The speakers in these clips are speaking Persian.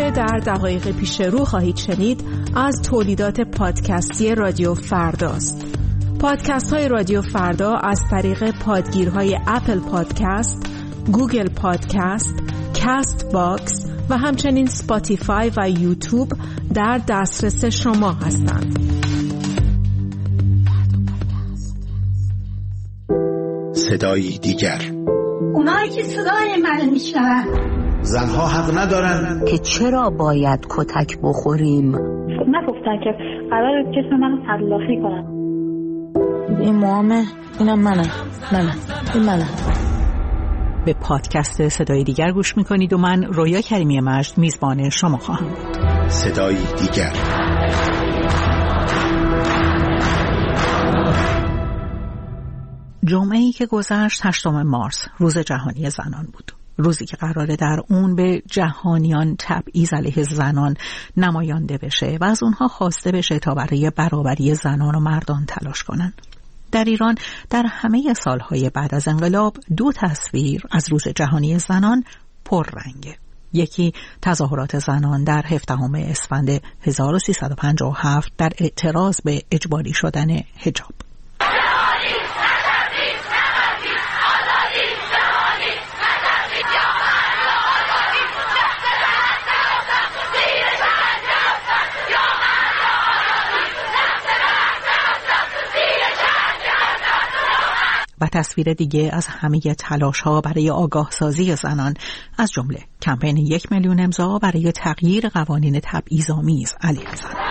آنچه در دقایق پیش رو خواهید شنید از تولیدات پادکستی رادیو فرداست. پادکست های رادیو فردا از طریق پادگیرهای اپل پادکست، گوگل پادکست، کاست باکس و همچنین اسپاتیفای و یوتیوب در دسترس شما هستند. صدایی دیگر. اونایی که صدای من میشنون زنها حق ندارن که چرا باید کتک بخوریم. نگفتن که قراره جسم من تلافی کنن. این موامه، اینم منم. این منم. به پادکست صدای دیگر گوش میکنید و من رویا کریمی مجد میزبان شما خواهم بود. صدای دیگر. جمعه‌ای که گذشت 8 مارس روز جهانی زنان بود. روزی که قراره در اون به جهانیان تبعیض علیه زنان نماینده بشه و از اونها خواسته بشه تا برای برابری زنان و مردان تلاش کنن. در ایران در همه سالهای بعد از انقلاب 2 تصویر از روز جهانی زنان پررنگه. یکی تظاهرات زنان در 17 اسفند 1357 در اعتراض به اجباری شدن حجاب. و تصویر دیگه از همه تلاش‌ها برای آگاه سازی زنان، از جمله کمپین 1 میلیون امضا برای تغییر قوانین تبعیض‌آمیز علیه زنان.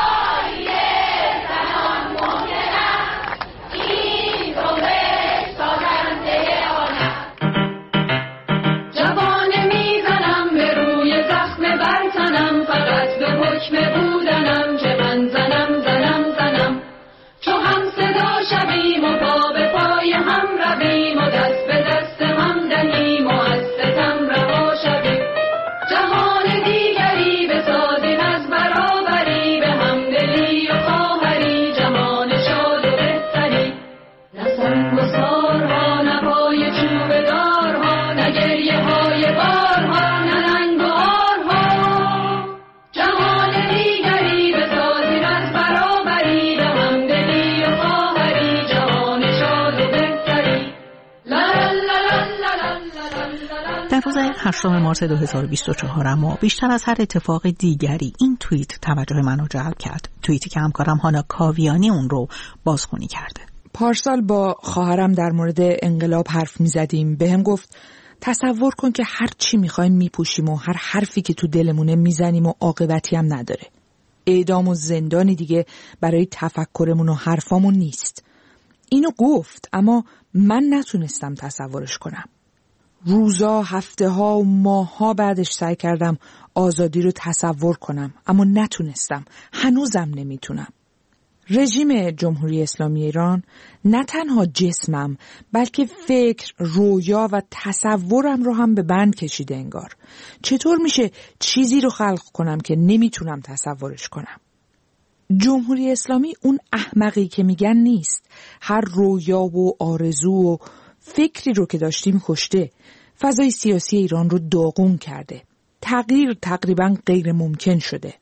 در روز 8 مارس 2024 اما بیشتر از هر اتفاق دیگری این توییت توجه منو جلب کرد. توییتی که همکارم هانا کاویانی اون رو بازخوانی کرده. پارسال با خواهرم در مورد انقلاب حرف می‌زدیم. بهم گفت تصور کن که هر چی می‌خوایم میپوشیم و هر حرفی که تو دلمونه میزنیم و عاقبتی هم نداره. اعدام و زندانی دیگه برای تفکرمون و حرفامون نیست. اینو گفت اما من نتونستم تصورش کنم. روزا، هفته‌ها و ماه‌ها بعدش سعی کردم آزادی رو تصور کنم اما نتونستم. هنوزم نمیتونم. رژیم جمهوری اسلامی ایران نه تنها جسمم بلکه فکر، رویا و تصورم رو هم به بند کشیده انگار. چطور میشه چیزی رو خلق کنم که نمیتونم تصورش کنم؟ جمهوری اسلامی اون احمقی که میگن نیست. هر رویا و آرزو و فکری رو که داشتیم کشته. فضای سیاسی ایران رو داغون کرده. تغییر تقریباً غیر ممکن شده.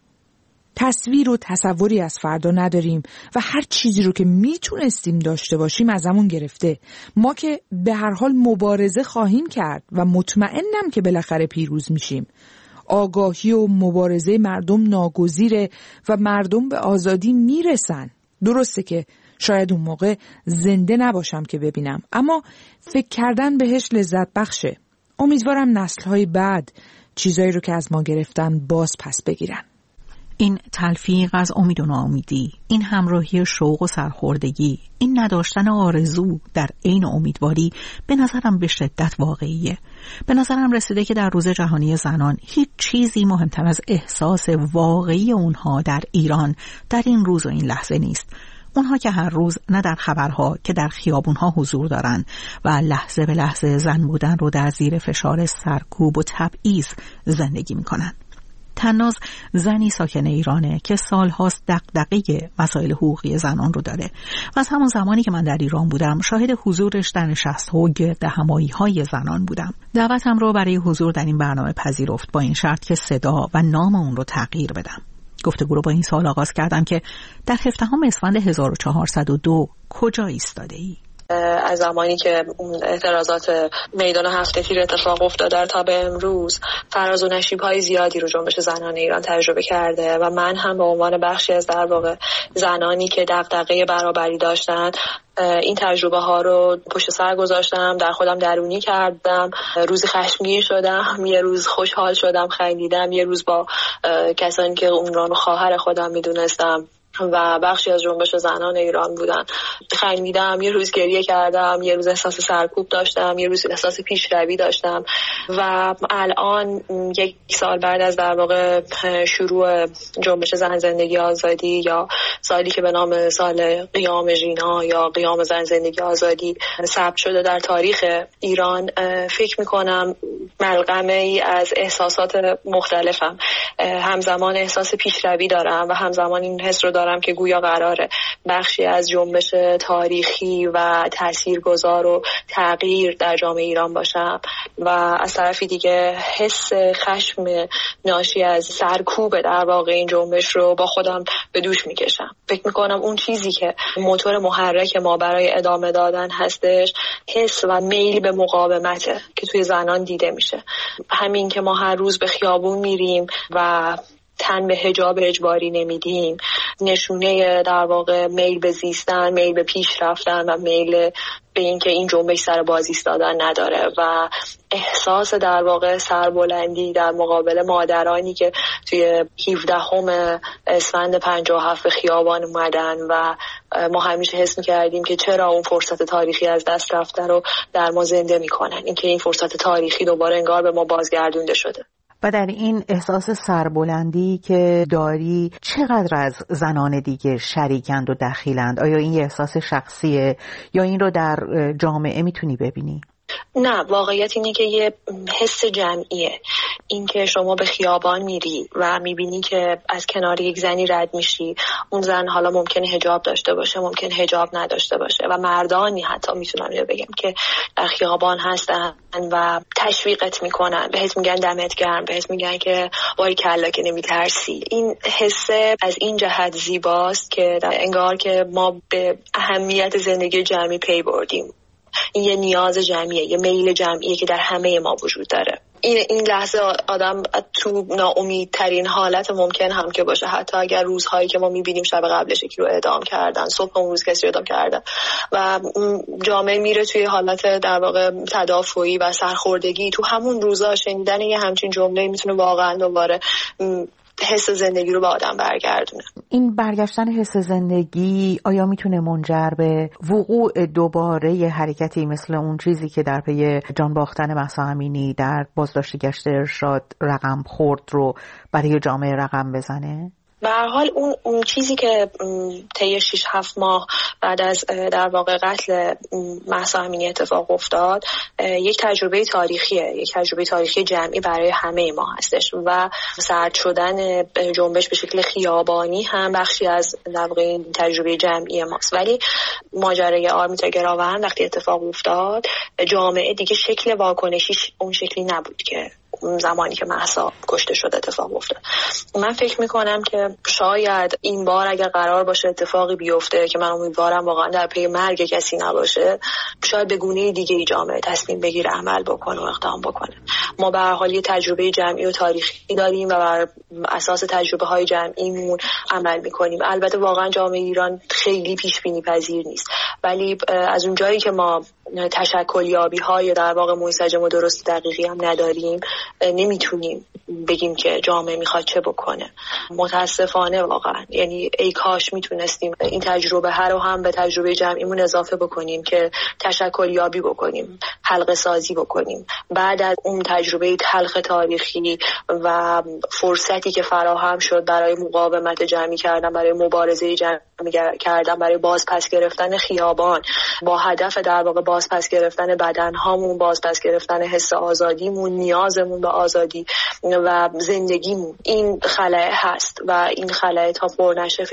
تصویر و تصوری از فردا نداریم و هر چیزی رو که میتونستیم داشته باشیم ازمون گرفته. ما که به هر حال مبارزه خواهیم کرد و مطمئنم که بالاخره پیروز میشیم. آگاهی و مبارزه مردم ناگزیره و مردم به آزادی میرسن. درسته که شاید اون موقع زنده نباشم که ببینم، اما فکر کردن بهش لذت بخشه. امیدوارم نسل‌های بعد چیزایی رو که از ما گرفتن باز پس بگیرن. این تلفیق از امید و ناامیدی، این همراهی شوق و سرخوردگی، این نداشتن آرزو در عین امیدواری به نظرم به شدت واقعیه. به نظرم رسیده که در روز جهانی زنان هیچ چیزی مهمتر از احساس واقعی اونها در ایران در این روز و این لحظه نیست. اونها که هر روز نه در خبرها که در خیابونها حضور دارن و لحظه به لحظه زن بودن رو در زیر فشار سرکوب و تبعیض زندگی میکنن. طناز زنی ساکن ایرانه که سالهاست دغدغه مسائل حقوقی زنان رو داره و از همون زمانی که من در ایران بودم شاهد حضورش در نشست‌ها و گردهمایی‌های زنان بودم. دعوتم رو برای حضور در این برنامه پذیرفت با این شرط که صدا و نام اون رو تغییر بدم. گفتگو رو با این سوال آغاز کردم که در 17 اسفند 1402 کجا ایستاده‌ای؟ از زمانی که اعتراضات میدان هفته تیر اتفاق افتاده تا به امروز فراز و نشیب‌های زیادی رو جنبش زنان ایران تجربه کرده و من هم به عنوان بخشی از در واقع زنانی که دغدغه برابری داشتن این تجربه ها رو پشت سر گذاشتم، در خودم درونی کردم. روزی خشمگین شدم، یه روز خوشحال شدم، خندیدم، یه روز با کسانی که اون رو خواهر خودم میدونستم و بخشی از جنبش زنان ایران بودن خندیدم، یه روز گریه کردم، یه روز احساس سرکوب داشتم، یه روز احساس پیشروی داشتم و الان یک سال بعد از در واقع شروع جنبش زن زندگی آزادی یا سالی که به نام سال قیام ژینا یا قیام زن زندگی آزادی ثبت شده در تاریخ ایران، فکر میکنم ملغمه ای از احساسات مختلفم. همزمان احساس پیشروی دارم و همزمان این حس رو دارم که گویا قراره بخشی از جنبش تاریخی و تاثیرگذار و تغییر در جامعه ایران باشم و از طرفی دیگه حس خشم ناشی از سرکوب در واقع این جنبش رو با خودم به دوش میکشم. فکر میکنم اون چیزی که موتور محرک ما برای ادامه دادن هستش حس و میل به مقاومته که توی زنان دیده میشه. همین که ما هر روز به خیابون میریم و تن به حجاب اجباری نمیدیم نشونه در واقع میل به زیستن، میل به پیش رفتن و میل به اینکه این جنبش سر باز ایستادن نداره و احساس در واقع سربلندی در مقابل مادرانی که توی 17 اسفند 57 خیابان اومدن و ما همیشه حس می‌کردیم که چرا اون فرصت تاریخی از دست رفته رو در ما زنده می‌کنن، اینکه این فرصت تاریخی دوباره انگار به ما بازگردونده شده. و در این احساس سربلندی که داری چقدر از زنان دیگه شریکند و دخیلند؟ آیا این یه احساس شخصیه یا این رو در جامعه میتونی ببینی؟ نه، واقعیت اینه که یه حس جمعیه. این که شما به خیابان میری و میبینی که از کنار یک زنی رد میشی، اون زن حالا ممکنه حجاب داشته باشه، ممکنه حجاب نداشته باشه و مردانی حتی میتونم بگم که در خیابان هستن و تشویقت میکنن، بهت میگن دمت گرم، بهت میگن که وای کلا که نمیترسی. این حس از این جهت زیباست که انگار که ما به اهمیت زندگی جمعی پی بردیم. این یه نیاز جمعیه، یه میل جمعیه که در همه ما وجود داره. این لحظه آدم تو ناامیدترین حالت ممکن هم که باشه، حتی اگر روزهایی که ما میبینیم شب قبلش یکی رو اعدام کردن، صبح اون روز کسی رو اعدام کردن و جامعه میره توی حالت در واقع تدافعی و سرخوردگی، تو همون روزا شنیدن یه همچین جمله میتونه واقعا دوباره حس زندگی رو به آدم برگردونه. این برگشتن حس زندگی آیا میتونه منجر به وقوع دوباره یه حرکتی مثل اون چیزی که در پی جان باختن مهسا امینی در بازداشت گشت ارشاد رقم خورد رو برای جامعه رقم بزنه؟ به هر حال اون چیزی که طی 6-7 ماه بعد از در واقع قتل مهسا امینی اتفاق افتاد، یک تجربه تاریخیه، یک تجربه تاریخی جمعی برای همه ما هستش و سرد شدن جنبش به شکل خیابانی هم بخشی از در واقع این تجربه جمعی ماست. ولی ماجرای آرمیتا گراون وقتی اتفاق افتاد، جامعه دیگه شکل واکنشیش اون شکلی نبود که زمانی که مهسا کشته شد اتفاق افتاد. من فکر میکنم که شاید این بار اگر قرار باشه اتفاقی بیفته که من امیدوارم واقعا در پی مرگ کسی نباشه، شاید به گونه دیگه ای جامعه تصمیم بگیره، عمل بکنه و اقدام بکنه. ما به هر حال یه تجربه جمعی و تاریخی داریم و بر اساس تجربه های جمعیمون عمل میکنیم. البته واقعا جامعه ایران خیلی پیش بینی پذیر نیست، ولی از اون جایی که ما تشکلیابی های در واقع منسجم و درست دقیقی هم نداریم، نمیتونیم بگیم که جامعه میخواد چه بکنه. متاسفانه واقعا، یعنی ای کاش میتونستیم این تجربه هر رو هم به تجربه جمعیمون اضافه بکنیم که تشکلیابی بکنیم، حلقه سازی بکنیم. بعد از اون تجربه تلخ تاریخی و فرصتی که فراهم شد برای مقاومت جمعی کردن، برای مبارزه جمعی کردن، برای باز پس گرفتن خیابان با هدف در واقع باز بازپس گرفتن بدنهامون، بازپس گرفتن حس آزادیمون، نیازمون به آزادی و زندگیمون. این خلأ هست و این خلأ تا پر نشه